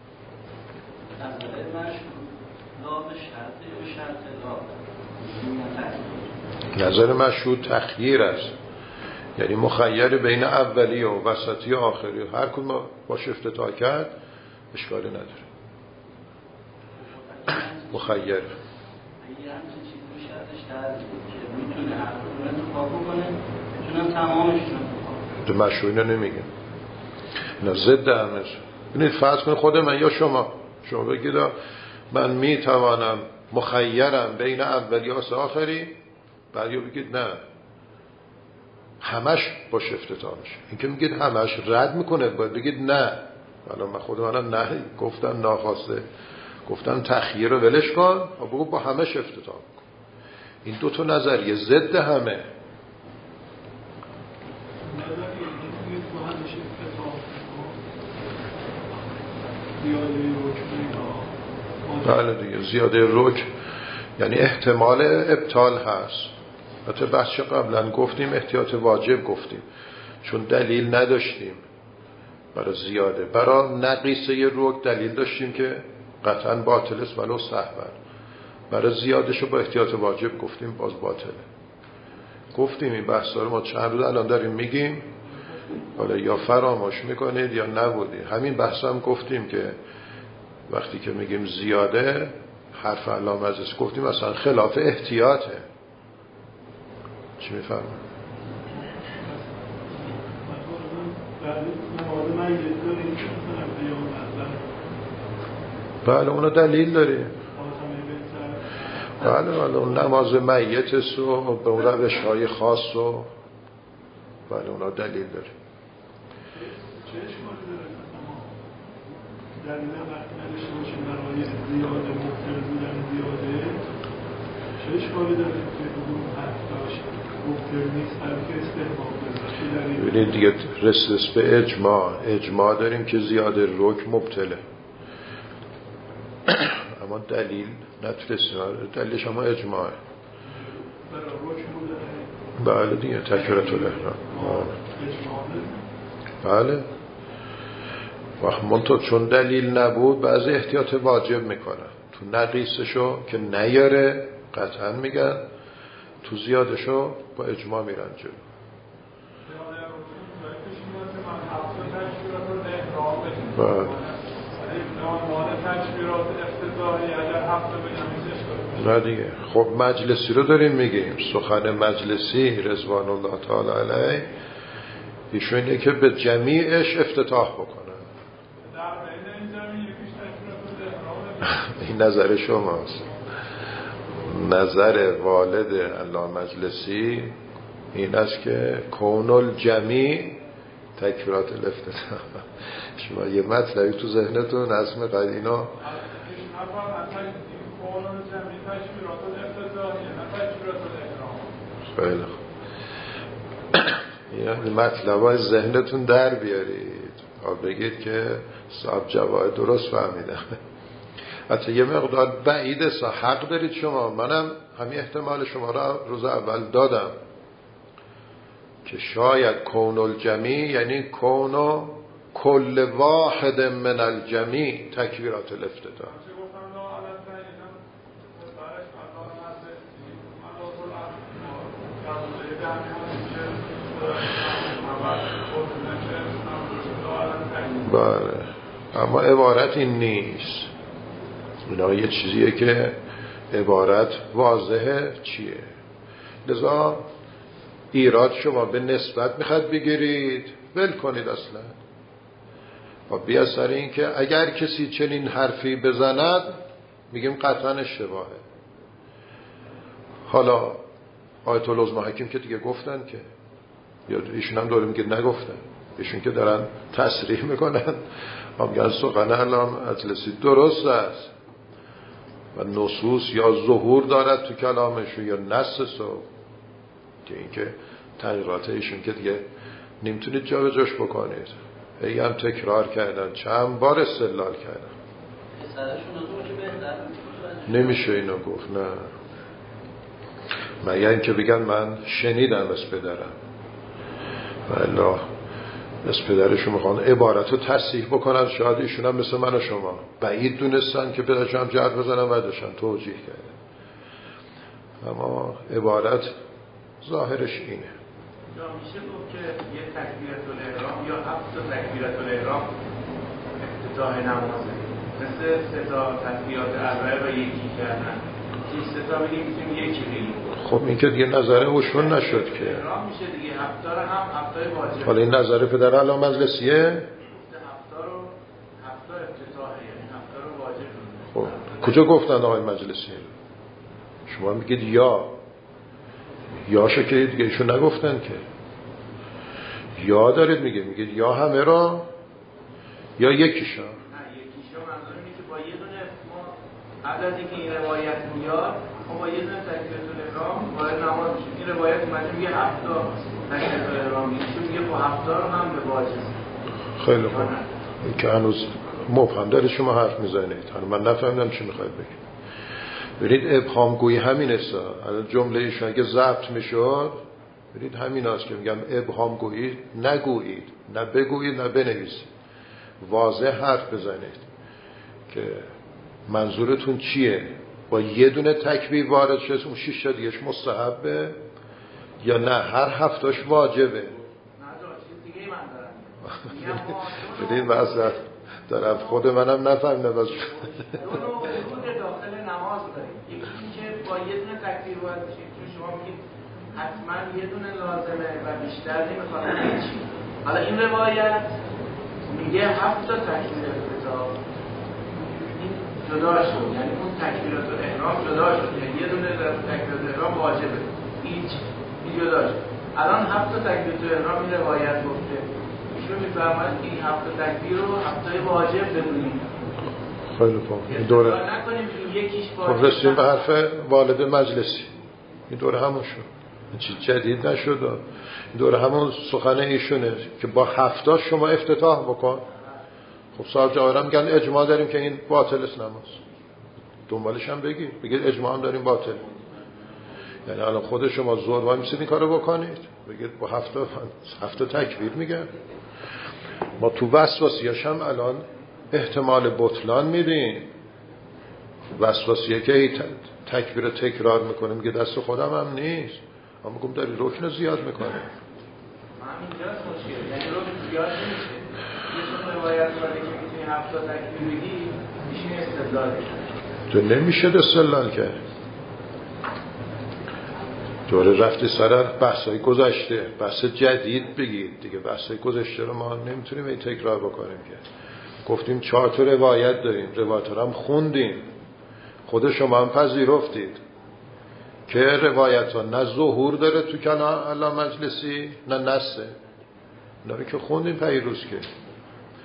نظر مشهور تخییر است، یعنی مخیر بین اولی و وسطی و آخری، هر کدوم باش افتتاح کرد اشکالی نداره. مخیر تو مشهور اینو نمیگه، اینا ضد همش. ببینید فرض کنید خود من یا شما بگید من میتوانم مخیرم بین اولی و آخری، بعد یا بگید نه همش باشه افتتاح میشه. این که میگید همش رد میکنه، باید بگید نه. حالا من خود منم نه گفتم، ناخواسته گفتم تخییر رو ولش کن و بگو با همش افتتاح کن. این دو تا نظریه ضد همه. بله دیگه، زیاده رک یعنی احتمال ابطال هست. البته بحث قبلا گفتیم احتیاط واجب گفتیم، چون دلیل نداشتیم برای زیاده. برای نقیصه رک دلیل داشتیم که قطعا باطل است ولو سهوا. برای زیادشو با احتیاط واجب گفتیم باز باطله. گفتیم این بحثا رو ما چند روز الان داریم میگیم، حالا یا فراموش میکنید یا نبودید. همین بحث هم گفتیم که وقتی که میگیم زیاده حرف علامه ازش گفتیم مثلا خلاف احتیاطه. چی میفرمایید؟ بله اونو دلیل داری. بله اون نماز میت و به اون روش های خاص و بله اونا دلیل داری. چه اشکالی داره دلیل وقتی نداشته باشیم برای زیاده مبتل بودن زیاده، چه اشکالی داره که بگویم حرف داشت مبتل نیست بلکه استحباب بزن؟ ببینید دیگه رسیدست به اجماع داریم که زیاده رک مبتله، اما دلیل نترسیم. دلیلش اما اجماعه. بله دیگه تکبیرت الاحرام. بله وقت منطقه چون دلیل نبود بعضی احتیاط واجب میکنن، تو نقیصشو که نیاره قطعا میگن، تو زیادشو با اجماع میرن جلو. بله نه دیگه. خب مجلسی رو داریم میگیم، سخن مجلسی رضوان الله تعالی علیه ایشون اینه که به جمیعش افتتاح بکنه. این نظر شماست. نظر والد علامه مجلسی این است که کون الجمیع تکبیرات الافتتاح. شما یه مطلبی تو ذهنتون اسم قدینا تکبیرات الافتتاحیه نه تکبیرات الاحرام. خیلی خوب. یعنی مطلبای ذهنتون در بیارید بگید که صاحب جواهر درست فهمیدم. حتی یه مقدار بعیده حق دارید شما. منم همین احتمال شما را روز اول دادم که شاید کون الجمی یعنی کون کل واحد من الجمی تکبیرات الافتتاح. بله اما عبارت این نیست. اینا یه چیزیه که عبارت واضحه چیه. لذا ایراد شما به نسبت میخواد بگیرید ول کنید اصلا و بیا سر این که اگر کسی چنین حرفی بزند میگیم قطعا اشتباهه. حالا آیت العظما حکیم که دیگه گفتن که یا ایشون هم داره میگه نگفتن. ایشون که دارن تصریح میکنن میگن سخن علامه مجلسی درست است و نصوص یا ظهور دارد تو کلامشون یا نص که این که تغییرات ایشون که دیگه نمیتونید جا به جاش بکنید. ای هم تکرار کردن چند بار استدلال کردن نمیشه اینو گفت. نه مگر اینکه بگن من شنیدم از پدرم والله از پدرشون میخوان عبارت رو تصحیح بکنن. شاید ایشون هم مثل من و شما بعید دونستن که پدرشون هم جهت بزنن و داشتن توجیه کردن. اما عبارت ظاهرش اینه. یا میشه گفت که یه تکبیرت الاحرام یا 7 تکبیرت الاحرام افتتاح نمازه مثل 3 تکبیرات اربعه و یکی کردن این 3 بگیم میتونیم یکی بگیم. خب این که دیگه نظره اوشون نشد که احرام میشه دیگه 7 رو هم 7 واجب. حالا این نظر پدر علامه مجلسیه 7 رو 7 افتتاحه یعنی 7 رو واجب. خب کجا گفتن آقای مجلسی؟ شما میگید یا شکلی دیگه ایشون نگفتن که یا دارید میگید یا همه را یا یکیشا. نه یکیشا منظور اینه که با یه دونه ما قبل از اینکه این روایت میاد ما با یه دونه تکبیرت الاحرام وارد نماز میشیم. این روایت اومده میگه 7 تکبیرت الاحرام میشه با 7 رو هم به واجب. خیلی خوب این که هنوز مبهم داره شما حرف میزنید. من نفهمیدم چی میخواید بگید. برید ابهام گویی همین است. الان جمله ایشون اگه ضبط میشد برید همین است که میگم ابهام گویی نگویید نه بگویید نه بنویسید واضح حرف بزنید که منظورتون چیه. با یه دونه تکبیر وارد شد اون 6 تا دیگهش مستحبه یا نه هر 7 تاش واجبه. نه چیز دیگه من دارم برید واسه دارم خود منم نفهمیدم از داخل نماز داریم. یکی اینکه با یه دونه تکبیر وارد بشیم چون شما میگید حتما یه دونه لازمه و بیشتر نمیخواد هیچی. حالا این روایت میگه 7 تا تکبیر افتتاح این جدا شد یعنی اون تکبیرات الاحرام جدا شد یعنی یه دونه تکبیرات الاحرام واجبه هیچ جدا شد. الان 7 تا تکبیرات الاحرام این روایت گفته ایشون میفرماید که این 7 تا تکبیر رو 7 تای واجب بدونیم. خیلی خوب این دوره خب رسیم به حرف والد مجلسی. این دوره همون شد این چیز جدید نشد. این دوره همون سخن ایشونه که با 7 شما افتتاح بکن. خب صاحب جواهر میگن اجماع داریم که این باطل است نماز. دنبالش هم بگید اجماع هم داریم باطل. یعنی الان خود شما زور وای میسید این کارو بکنید بگید با 7 تکبیر میگن. ما تو وسواسیاش هم الان احتمال بطلان میدیم. وسواسیه که تکبیر تکرار میکنه میگه دست خودم هم نیست. ما میگم داری رکن زیاد میکنه. همینجاست مشکل. یعنی رکن زیاد نمیشه. یه روایت داره که میتونی 7 تکبیر بگی میشین استدلال تو نمیشه استدلال کرد. دوره رفتی سر بحثای گذشته بحث جدید بگید دیگه. بحثای گذشته رو ما نمیتونیم این تکرار بکنیم که گفتیم 4 تا روایت داریم روایت رو هم خوندیم خود شما هم پذیرفتید که روایت ها نه ظهور داره تو کلام علامه مجلسی نه نصه. اینا که خوندیم پیروز که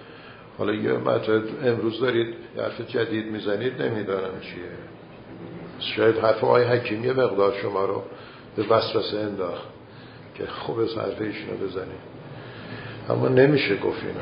حالا یه مطلب امروز دارید یه حرف جدید میزنید نمیدانم چیه. شاید حرف آقای حکیمی مقدار شما رو به وسوسه انداخت که خوب از حرف ایشونو بزنید، اما نمیشه گفت اینا.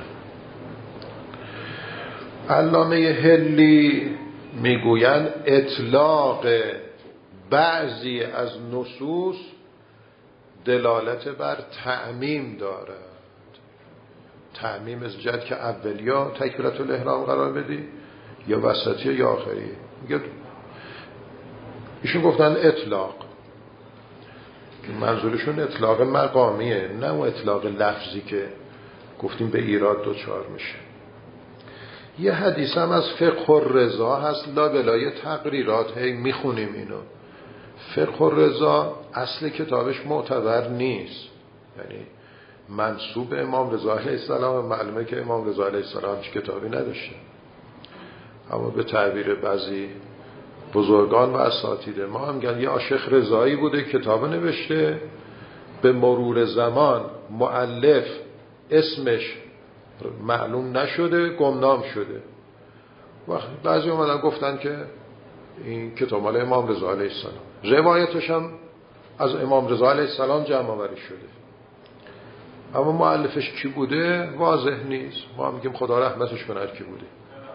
علامه حلی میگویند اطلاق بعضی از نصوص دلالت بر تعمیم دارد. تعمیم از جد که اولیا تکبیرت الاحرام قرار بدی یا وسطی یا آخری. میگه ایشون گفتن اطلاق، منظورشون اطلاق مقامیه، نه اون اطلاق لفظی که گفتیم به ایراد دوچار میشه. یه حدیث هم از فقه الرضا هست، لا بلای تقریرات، هی میخونیم اینو. فقه الرضا اصل کتابش معتبر نیست، یعنی منسوب امام رضا علیه السلام، معلومه که امام رضا علیه السلام هیچ کتابی نداشته، اما به تعبیر بعضی بزرگان و اساتید ما هم میگن یه عاشق رضایی بوده کتاب نوشته، به مرور زمان مؤلف اسمش معلوم نشده، گمنام شده. بعضی اومدن گفتن که این کتاب مال امام رضا علیه السلام، روایتش هم از امام رضا علیه السلام جمع آوری شده، اما مؤلفش کی بوده واضح نیست. ما میگیم خدا رحمتش کنه کی بوده.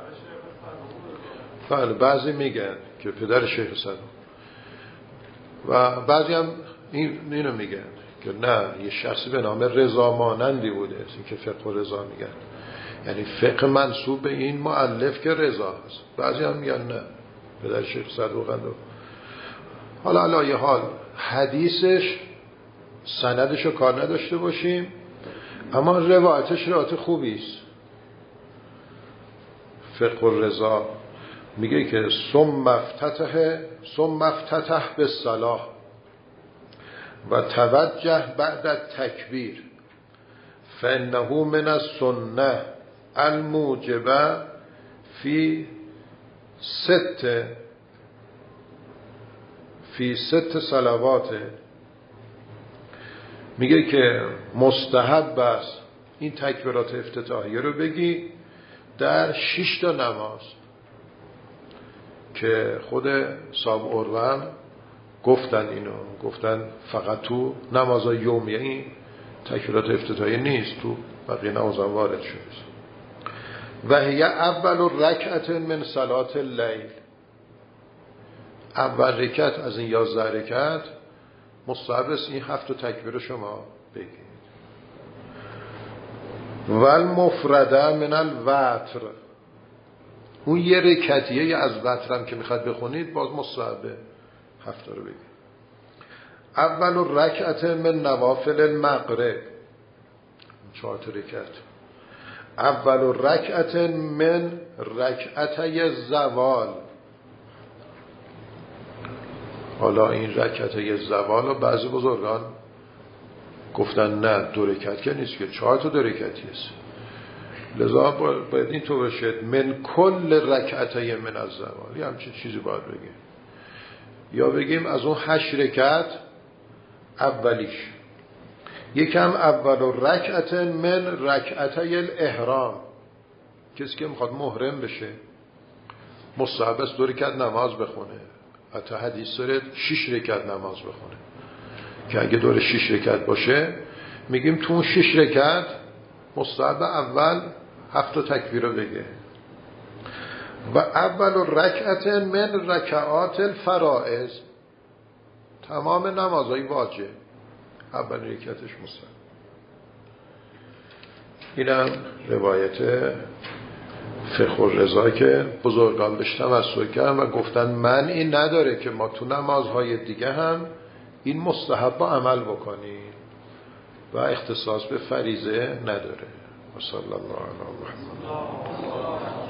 بله بعضی میگن که پدر شیخ صدوق و بعضی هم اینو میگن که نه یه شخصی به نام رضا مانندی بوده، این که فقه رضا میگن، یعنی فقه منسوب به این مؤلف که رضا هست. بعضی هم میگن نه پدر شیخ صدوق اند. حالا علی حال حدیثش سندشو کار نداشته باشیم، اما روایتش روایت خوبی است. فقه الرضا میگه که ثم افتتح بالصلاة و توجه بعد التکبیر فانه من السنه الموجبه فی ست صلوات. میگه که مستحب است این تکبیرات افتتاحیه رو بگی در 6 تا نماز که خود صاحب اروان گفتن اینو، گفتن فقط تو نمازهای یومیه این تکبیرات افتتاحیه نیست، تو بقیه نمازها وارد شده. و هی اول رکعت من صلات اللیل، اول رکعت از این 11 رکعت مستحب است این 7 تکبیر شما بگید. و المفرده من الوتر، اون یه رکعتیه از وتر هم که میخواد بخونید باز مستحبه 7 رو بگید. اول رکعت من نوافل المغرب 4 رکعت. اول رکعت من رکعتای زوال. حالا این رکعتای زوال رو بعضی بزرگان گفتن نه 2 رکعت که نیست که 4 تا 2 رکعتی است، لذا باید این تو بشد من کل رکعتای من الزوال، یه همچین چیزی باید بگیم. یا بگیم از اون 8 رکعت اولیش یکم اول رکعت من رکعتای الاحرام، کسی که میخواد محرم بشه مستحب است 2 رکعت نماز بخونه، حتی حدیث داره 6 رکعت نماز بخونه که اگه دور 6 رکعت باشه میگیم تو اون 6 رکعت مستحب اول 7 تکبیر رو بگه. و اول رکعت من رکعات الفرائض، تمام نمازهای واجب اول رکعتش مستحب. اینم روایت فقه الرضا که بزرگان بهش توسل کردن و گفتن من این نداره که ما تو نمازهای دیگه هم این مستحب با عمل بکنیم و اختصاص به فریضه نداره. و صلی الله علیه و محمد.